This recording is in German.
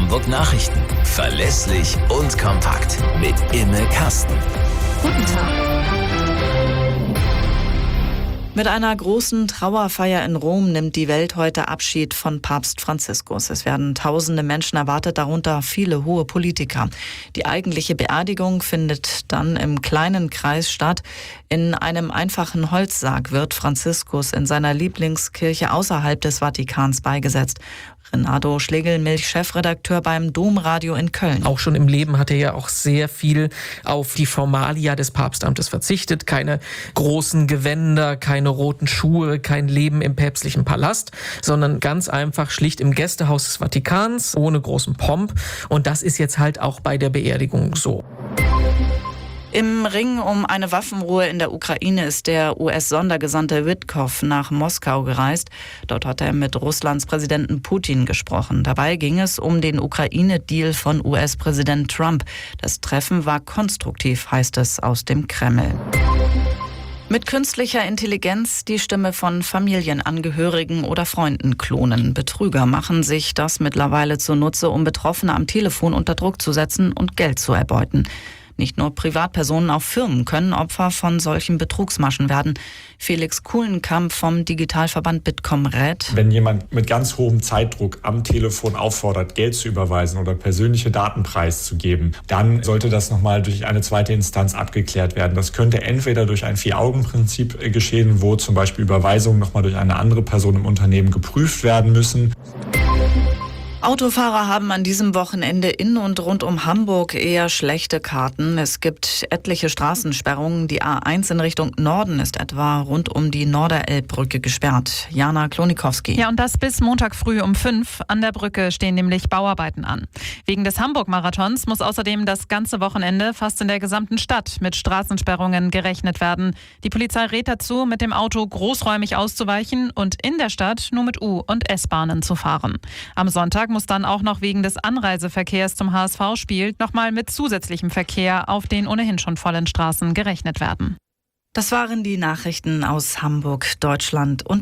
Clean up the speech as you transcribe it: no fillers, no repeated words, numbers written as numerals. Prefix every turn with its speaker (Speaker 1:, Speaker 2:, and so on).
Speaker 1: Hamburg Nachrichten. Verlässlich und kompakt. Mit Imme Kasten.
Speaker 2: Guten Tag.
Speaker 3: Mit einer großen Trauerfeier in Rom nimmt die Welt heute Abschied von Papst Franziskus. Es werden tausende Menschen erwartet, darunter viele hohe Politiker. Die eigentliche Beerdigung findet dann im kleinen Kreis statt. In einem einfachen Holzsarg wird Franziskus in seiner Lieblingskirche außerhalb des Vatikans beigesetzt. Renato Schlegel-Milch, Chefredakteur beim Domradio in Köln.
Speaker 4: Auch schon im Leben hat er ja auch sehr viel auf die Formalia des Papstamtes verzichtet. Keine großen Gewänder, keine roten Schuhe, kein Leben im päpstlichen Palast, sondern ganz einfach schlicht im Gästehaus des Vatikans, ohne großen Pomp. Und das ist jetzt halt auch bei der Beerdigung so.
Speaker 3: Im Ring um eine Waffenruhe in der Ukraine ist der US-Sondergesandte Witkow nach Moskau gereist. Dort hat er mit Russlands Präsidenten Putin gesprochen. Dabei ging es um den Ukraine-Deal von US-Präsident Trump. Das Treffen war konstruktiv, heißt es aus dem Kreml. Mit künstlicher Intelligenz die Stimme von Familienangehörigen oder Freunden klonen. Betrüger machen sich das mittlerweile zunutze, um Betroffene am Telefon unter Druck zu setzen und Geld zu erbeuten. Nicht nur Privatpersonen, auch Firmen können Opfer von solchen Betrugsmaschen werden. Felix Kuhlenkamp vom Digitalverband Bitkom rät:
Speaker 5: Wenn jemand mit ganz hohem Zeitdruck am Telefon auffordert, Geld zu überweisen oder persönliche Daten preiszugeben, dann sollte das nochmal durch eine zweite Instanz abgeklärt werden. Das könnte entweder durch ein Vier-Augen-Prinzip geschehen, wo zum Beispiel Überweisungen nochmal durch eine andere Person im Unternehmen geprüft werden müssen.
Speaker 3: Autofahrer haben an diesem Wochenende in und rund um Hamburg eher schlechte Karten. Es gibt etliche Straßensperrungen. Die A1 in Richtung Norden ist etwa rund um die Norderelbbrücke gesperrt. Jana Klonikowski.
Speaker 2: Ja, und das bis Montag früh um 5. An der Brücke stehen nämlich Bauarbeiten an. Wegen des Hamburg-Marathons muss außerdem das ganze Wochenende fast in der gesamten Stadt mit Straßensperrungen gerechnet werden. Die Polizei rät dazu, mit dem Auto großräumig auszuweichen und in der Stadt nur mit U- und S-Bahnen zu fahren. Am Sonntag muss dann auch noch wegen des Anreiseverkehrs zum HSV-Spiel nochmal mit zusätzlichem Verkehr auf den ohnehin schon vollen Straßen gerechnet werden.
Speaker 3: Das waren die Nachrichten aus Hamburg, Deutschland und